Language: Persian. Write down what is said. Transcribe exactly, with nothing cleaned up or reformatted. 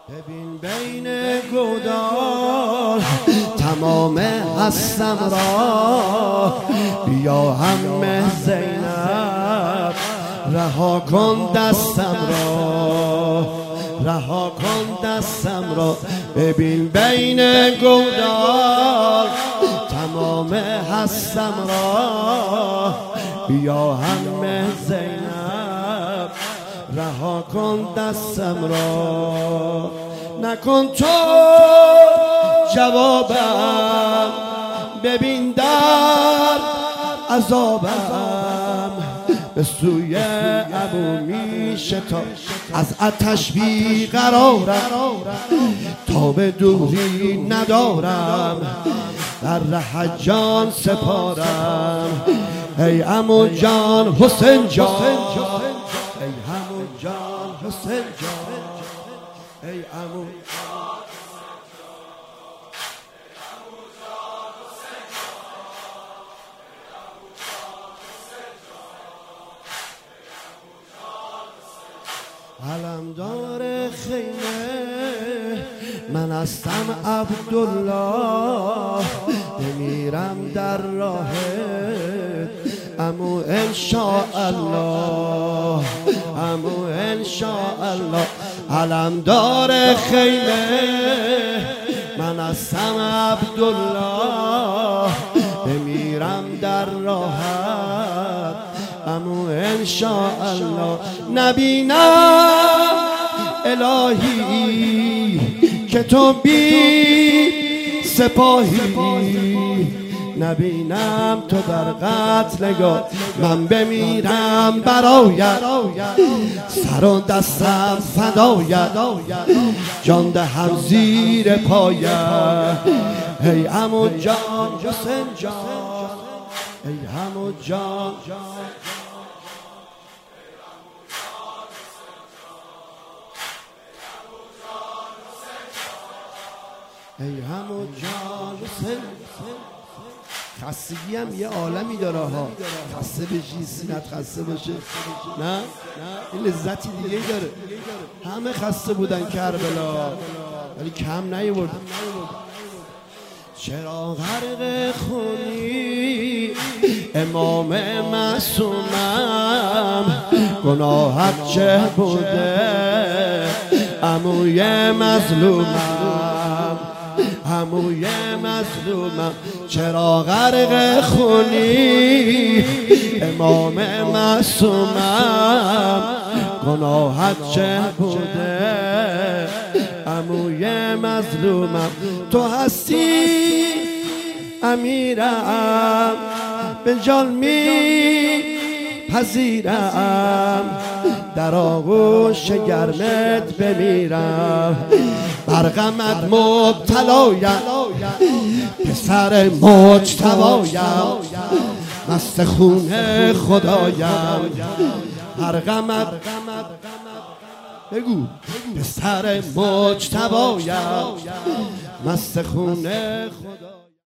ببین بین گودال تمام هستم را، بیا همه زینب رها کن دستم را، رها کن دستم را. ببین بین گودال تمام هستم را، بیا همه زینب رها کن دستم را. نکن تو جوابم، ببین در عذابم، به سوی ابو میشه تا از آتش بیقرارم، تا به دوری ندارم در ره جان سپارم. ای عمو جان حسین جان، ای عمو جان حسین جان، ای عمو علمدار خیمه من هستم عبدالله، بمیرم در راهت عمو انشاءالله، عمو انشاءالله. علمدار خیمه من هستم عبدالله، بمیرم در راهت عمو انشاءالله. نبینم الهی که تو بی سپاهی، نبینم تو در قتلگاه من بمیرم برایت، سر و دستم فدایت، جان دهم زیر پایت. ای عمو جان حسین جان، ای عمو جان، ای عمو جان حسین. خستگی هم یه عالمی داره ها، خسته بشی سینت خسته باشه، نه این لذتی دیگه داره. همه خسته بودن کربلا ولی کم نیاورد. چرا غرق خونی امام معصومم، گناهت چه بوده عموی مظلومم، عموی مظلومم. چرا غرق خونی امام معصومم، گناهت چه بوده عموی مظلومم. تو هستی امیرم به جان می پذیرم، در آغوش گرمت بمیرم، بر غمت مبتلایم پسر مجتبایم، مست خون خدایم. هر غمت بگو پسر مجتبایم، مست خون خدا.